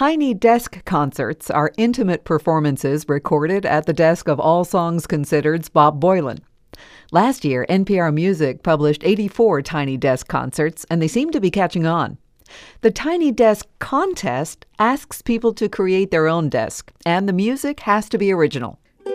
Tiny Desk concerts are intimate performances recorded at the desk of All Songs Considered's Bob Boilen. Last year, NPR Music published 84 Tiny Desk concerts, and they seem to be catching on. The Tiny Desk contest asks people to create their own desk, and the music has to be original.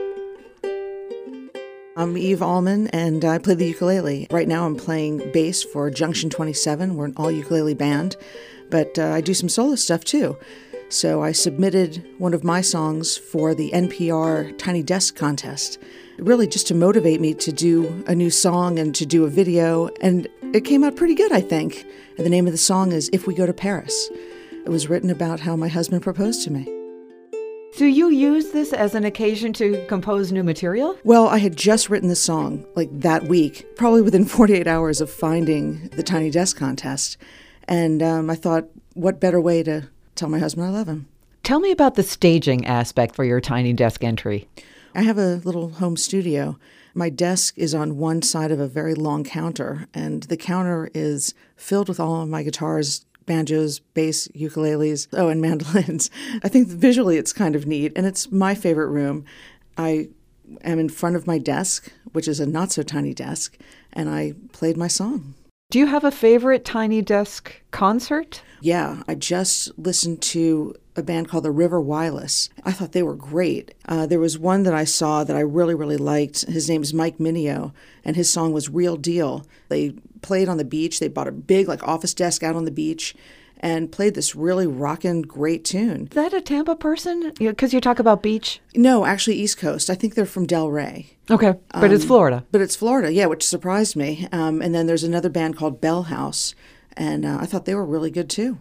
I'm Eve Allman, and I play the ukulele. Right now I'm playing bass for Junction 27. We're an all-ukulele band, but I do some solo stuff too. So I submitted one of my songs for the NPR Tiny Desk contest, really just to motivate me to do a new song and to do a video, and it came out pretty good, I think. And the name of the song is If We Go to Paris. It was written about how my husband proposed to me. Do you use this as an occasion to compose new material? Well, I had just written the song like that week, probably within 48 hours of finding the Tiny Desk contest. And I thought, what better way to tell my husband I love him? Tell me about the staging aspect for your Tiny Desk entry. I have a little home studio. My desk is on one side of a very long counter, and the counter is filled with all of my guitars, banjos, bass, ukuleles, and mandolins. I think visually it's kind of neat, and it's my favorite room. I am in front of my desk, which is a not-so-tiny desk, and I played my song. Do you have a favorite Tiny Desk concert? Yeah, I just listened to a band called the River Wireless. I thought they were great. There was one that I saw that I really, really liked. His name is Mike Mineo, and his song was Real Deal. They played on the beach. They bought a big office desk out on the beach and played this really rockin' great tune. Is that a Tampa person? Because you talk about beach? No, actually East Coast. I think they're from Delray. Okay, but it's Florida. But it's Florida, yeah, which surprised me. And then there's another band called Bell House, and I thought they were really good too.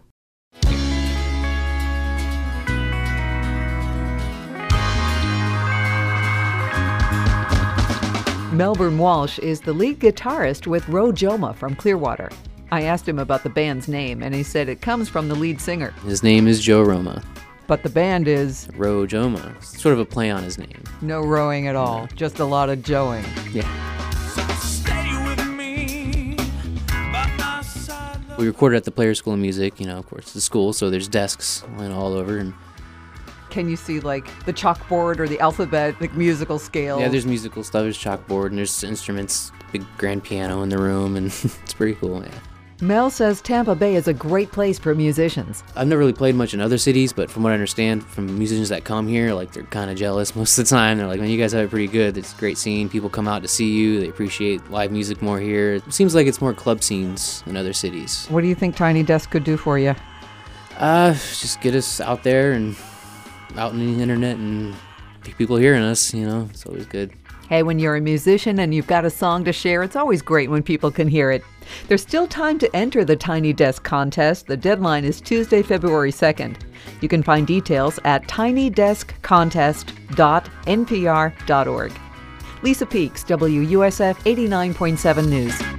Melbourne Walsh is the lead guitarist with Ro Joma from Clearwater. I asked him about the band's name, and he said it comes from the lead singer. His name is Joe Roma. But the band is... Ro Joma. Sort of a play on his name. No rowing at all, just a lot of joeing. Yeah. We recorded at the Players School of Music, of course, the school, so there's desks all over. And can you see, the chalkboard or the alphabet, musical scale? Yeah, there's musical stuff. There's chalkboard, and there's instruments, big grand piano in the room, and it's pretty cool, yeah. Mel says Tampa Bay is a great place for musicians. I've never really played much in other cities, but from what I understand from musicians that come here, they're kind of jealous most of the time. They're like, man, you guys have it pretty good. It's a great scene. People come out to see you. They appreciate live music more here. It seems like it's more club scenes in other cities. What do you think Tiny Desk could do for you? Just get us out there and out on the internet and people hearing us, it's always good. Hey, when you're a musician and you've got a song to share, it's always great when people can hear it. There's still time to enter the Tiny Desk contest. The deadline is Tuesday, February 2nd. You can find details at tinydeskcontest.npr.org. Lisa Peaks, WUSF 89.7 News.